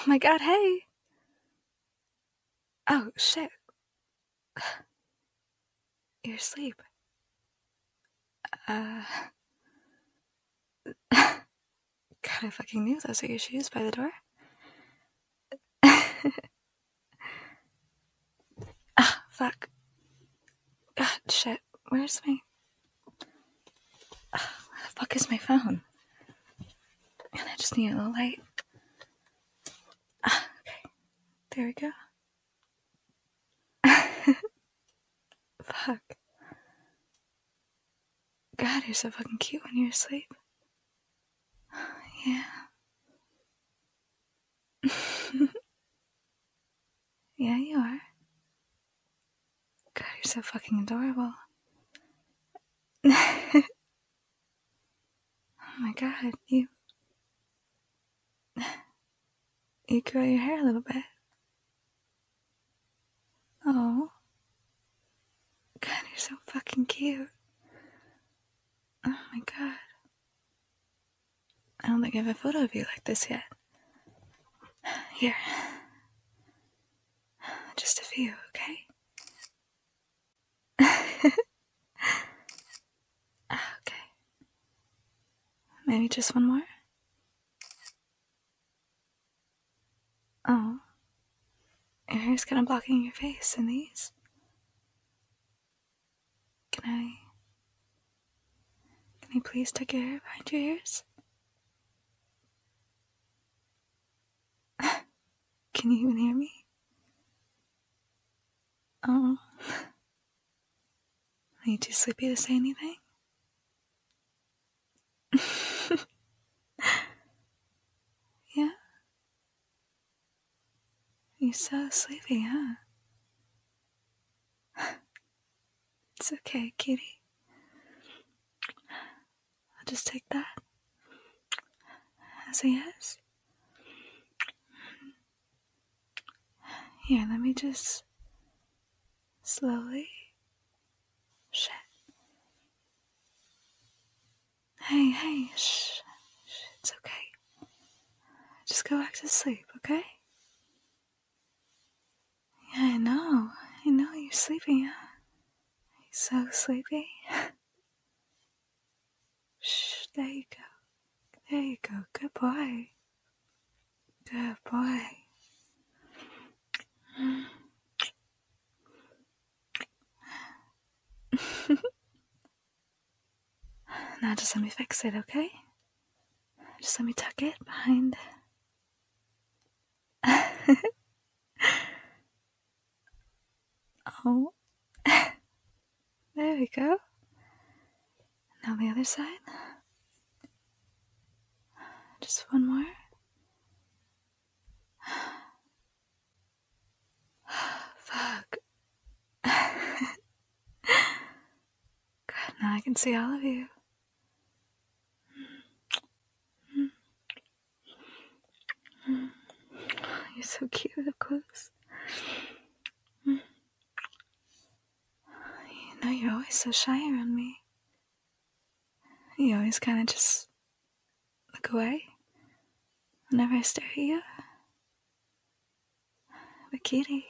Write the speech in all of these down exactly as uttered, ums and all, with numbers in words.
my god, hey! Oh, shit. You're asleep. Uh... God, I fucking knew those are your shoes by the door. Ah, fuck. God, shit. Where's my... Ah, where the fuck is my phone? And I just need a little light. Ah, okay. There we go. Fuck. God, you're so fucking cute when you're asleep. Yeah. Yeah, you are. God, you're so fucking adorable. Oh my god, you... You curl your hair a little bit. Oh. God, you're so fucking cute. Oh my god. I don't think I have a photo of you like this yet. Here. Just a few, okay? Okay. Maybe just one more? Oh. Your hair's kind of blocking your face in these. Can I... Can you please tuck your hair behind your ears? Can you even hear me? Oh. Are you too sleepy to say anything? Yeah? You're so sleepy, huh? It's okay, cutie. I'll just take that as a yes. Here, let me just slowly... Shit. Hey, hey, shh. Shh, it's okay. Just go back to sleep, okay? Yeah, I know. I know you're sleepy, huh? You're so sleepy. Shh, there you go. There you go. Good boy. Good boy. Now just let me fix it, okay? Just let me tuck it behind. Oh. There we go. Now the other side. Just one more. Fuck. God, now I can see all of you. You're so cute up close. You know, you're always so shy around me. You always kind of just look away whenever I stare at you. But kitty,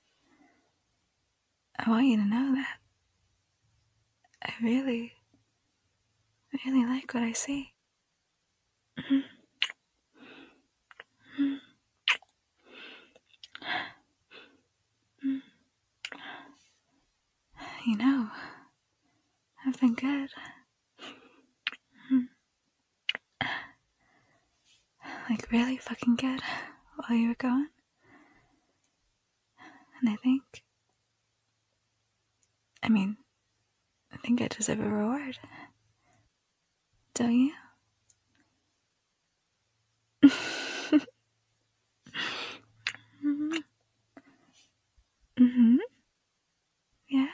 I want you to know that I really, really like what I see. You know, I've been good. Like really fucking good while you were gone. And I think, I mean, I think I deserve a reward. Don't you? Mm-hmm. Mm-hmm. Yeah.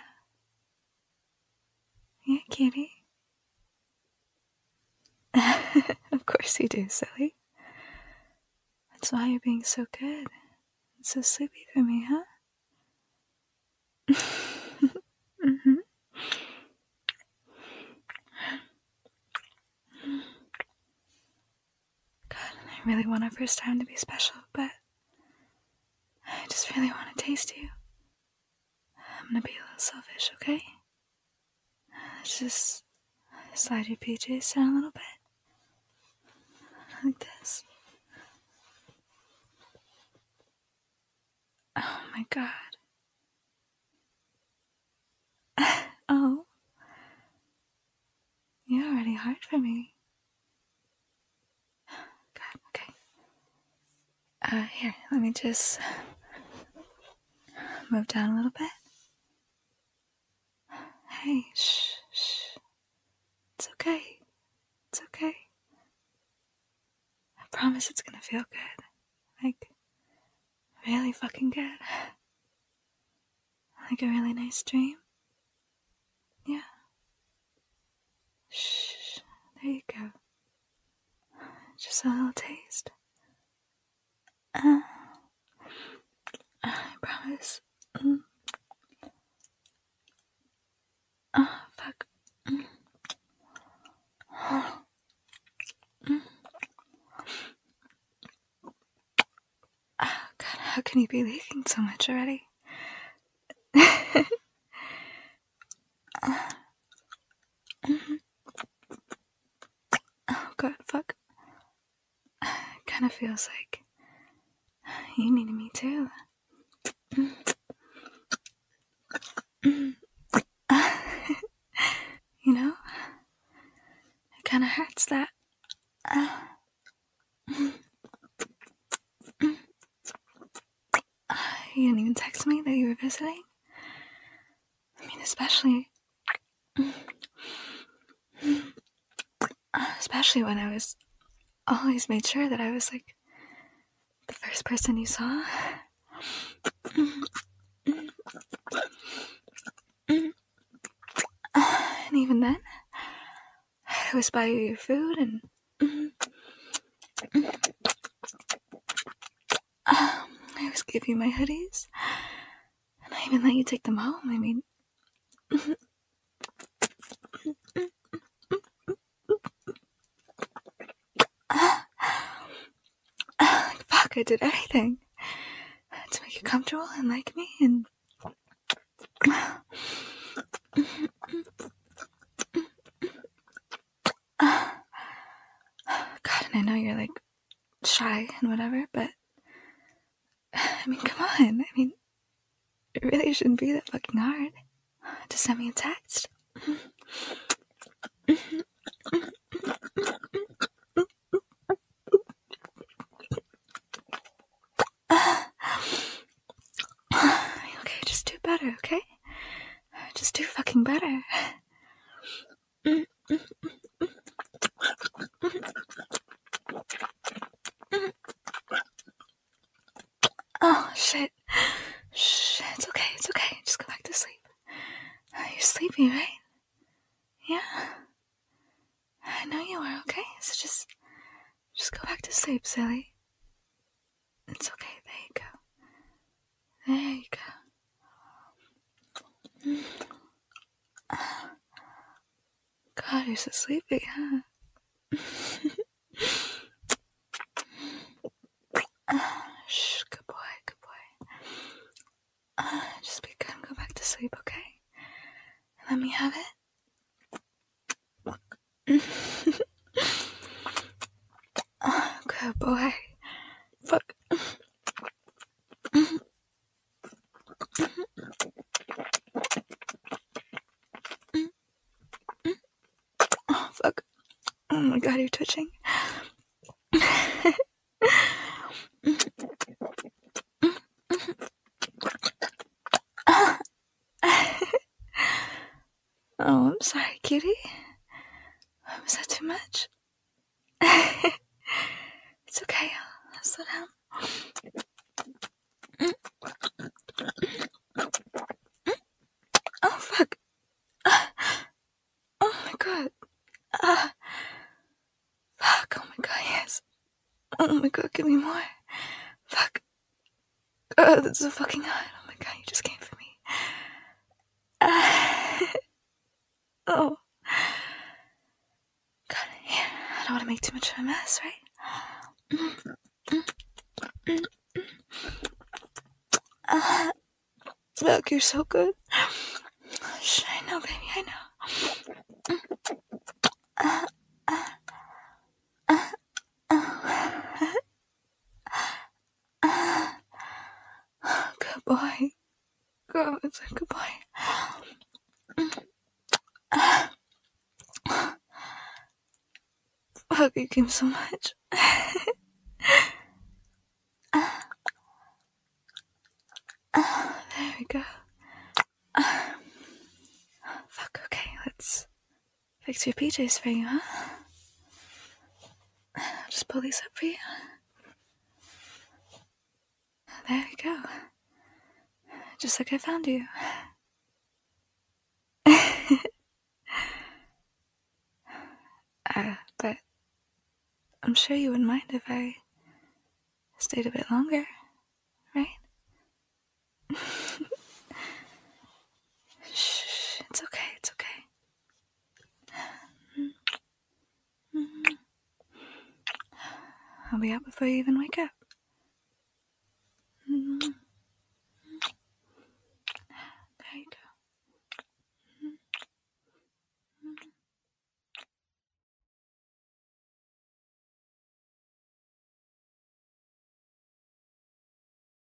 Yeah, kitty. Of course you do, silly. That's why you're being so good and so sleepy for me, huh? Mm-hmm. God, I really want our first time to be special, but taste you. I'm gonna be a little selfish, okay? Let's just slide your P Js down a little bit. Like this. Oh my god. Oh. You're already hard for me. God, okay. Uh, here, let me just move down a little bit. Hey, shh, shh. It's okay. It's okay. I promise it's gonna feel good. Like, really fucking good. Like a really nice dream. Yeah. Shh. There you go. Just a little taste. Uh, I promise. Mm. Oh, fuck. Mm. Oh. Mm. Oh, God, how can you be leaking so much already? uh, mm-hmm. Oh, God, fuck. It kind of feels like you needed me too. Mm. Mm. You know? It kind of hurts that. Uh, mm. Mm. You didn't even text me that you were visiting? I mean, especially... Especially when I was... always made sure that I was, like, the first person you saw. And even then, I always buy you your food and... I always give you my hoodies. And I even let you take them home. I mean... Like, fuck, I did everything to make you comfortable and like me and... God, and I know you're, like, shy and whatever, but... I mean, come on. I mean, it really shouldn't be that fucking hard to send me a text. Okay, just do better, okay? Just do fucking better. Oh, shit. Shh, it's okay, it's okay. Just go back to sleep. You're sleepy, right? Yeah. I know you are, okay? So just, just go back to sleep, silly. It's okay, there you go. There you go. God, you're so sleepy, huh? Shh, good boy, good boy. Uh, just be good and go back to sleep, okay? Let me have it. Oh, good boy. Fuck. Oh, fuck. Oh my god, you're twitching. Oh, I'm sorry, cutie. Was that too much? It's okay. I'll, I'll slow down. Oh, fuck. Oh my god. Uh, fuck. Oh my god, yes. Oh my god, give me more. Fuck. Oh, that's so fucking hot. Oh my god, you just came for me. Uh, oh. God, here. I don't want to make too much of a mess, right? Uh, Fuck, you're so good. Shh, I know, baby, I know. Uh, uh, uh, uh, uh. Good boy. Good, it's a good boy. Uh, Fuck, you came so much. uh, uh, there we go. Uh, fuck, okay, let's fix your P Js for you, huh? I'll just pull these up for you. There we go. Just like I found you. uh, but I'm sure you wouldn't mind if I stayed a bit longer, right? Shh, it's okay, it's okay. I'll be out before you even wake up.